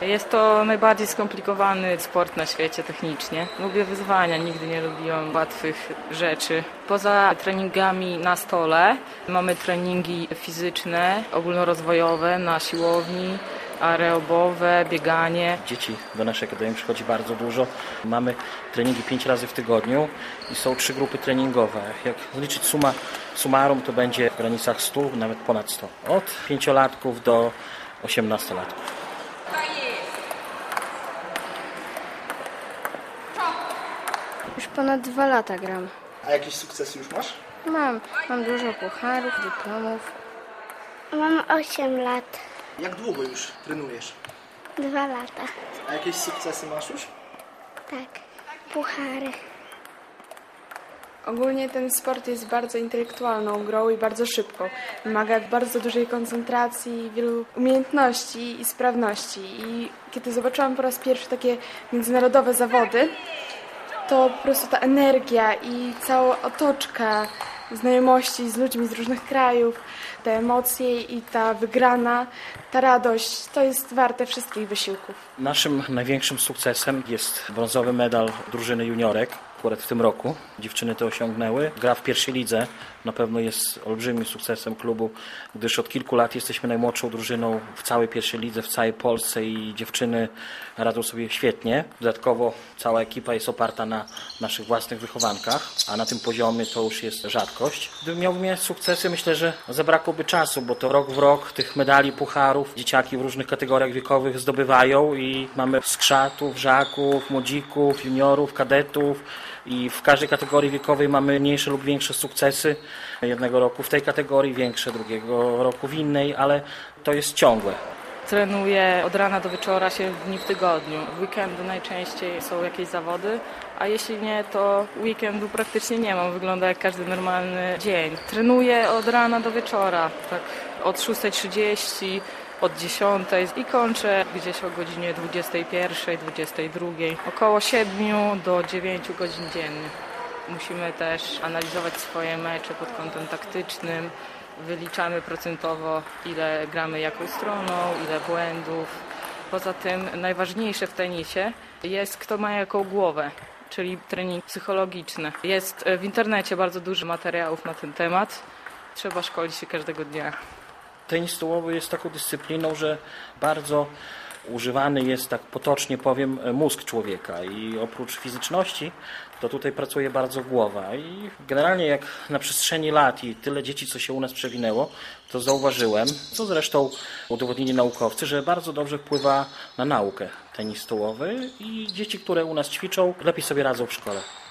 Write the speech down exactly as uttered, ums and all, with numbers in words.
Jest to najbardziej skomplikowany sport na świecie technicznie. Lubię wyzwania, nigdy nie lubiłam łatwych rzeczy. Poza treningami na stole mamy treningi fizyczne, ogólnorozwojowe na siłowni, aerobowe, bieganie. Dzieci do naszej akademii przychodzi bardzo dużo. Mamy treningi pięć razy w tygodniu i są trzy grupy treningowe. Jak liczyć suma summarum, to będzie w granicach stu, nawet ponad stu. Od pięciolatków do osiemnastolatków. Już ponad dwa lata gram. A jakieś sukcesy już masz? Mam, mam dużo pucharów, dyplomów. Mam osiem lat, Jak długo już trenujesz? dwa lata. A jakieś sukcesy masz już? Tak, puchary. Ogólnie ten sport jest bardzo intelektualną grą i bardzo szybko. Wymaga bardzo dużej koncentracji, wielu umiejętności i sprawności. I kiedy zobaczyłam po raz pierwszy takie międzynarodowe zawody, to po prostu ta energia i cała otoczka znajomości z ludźmi z różnych krajów, te emocje i ta wygrana, ta radość, to jest warte wszystkich wysiłków. Naszym największym sukcesem jest brązowy medal drużyny juniorek. Akurat w tym roku dziewczyny to osiągnęły. Gra w pierwszej lidze na pewno jest olbrzymim sukcesem klubu, gdyż od kilku lat jesteśmy najmłodszą drużyną w całej pierwszej lidze, w całej Polsce i dziewczyny radzą sobie świetnie. Dodatkowo cała ekipa jest oparta na naszych własnych wychowankach, a na tym poziomie to już jest rzadkość. Gdybym miał mieć sukcesy, myślę, że zabrakłoby czasu, bo to rok w rok tych medali, pucharów dzieciaki w różnych kategoriach wiekowych zdobywają i mamy skrzatów, żaków, młodzików, juniorów, kadetów. I w każdej kategorii wiekowej mamy mniejsze lub większe sukcesy. Jednego roku w tej kategorii, większe drugiego roku w innej, ale to jest ciągłe. Trenuję od rana do wieczora, siedem dni w tygodniu. W weekendy najczęściej są jakieś zawody, a jeśli nie, to weekendu praktycznie nie mam. Wygląda jak każdy normalny dzień. Trenuję od rana do wieczora, tak od szóstej trzydzieści, od dziesiątej i kończę gdzieś o godzinie dwudziestej pierwszej, dwudziestej drugiej. Około siedmiu do dziewięciu godzin dziennie. Musimy też analizować swoje mecze pod kątem taktycznym. Wyliczamy procentowo, ile gramy jaką stroną, ile błędów. Poza tym najważniejsze w tenisie jest, kto ma jaką głowę, czyli trening psychologiczny. Jest w internecie bardzo dużo materiałów na ten temat. Trzeba szkolić się każdego dnia. Tenis stołowy jest taką dyscypliną, że bardzo używany jest, tak potocznie powiem, mózg człowieka i oprócz fizyczności to tutaj pracuje bardzo głowa i generalnie jak na przestrzeni lat i tyle dzieci, co się u nas przewinęło, to zauważyłem, co zresztą udowodnili naukowcy, że bardzo dobrze wpływa na naukę tenis stołowy i dzieci, które u nas ćwiczą, lepiej sobie radzą w szkole.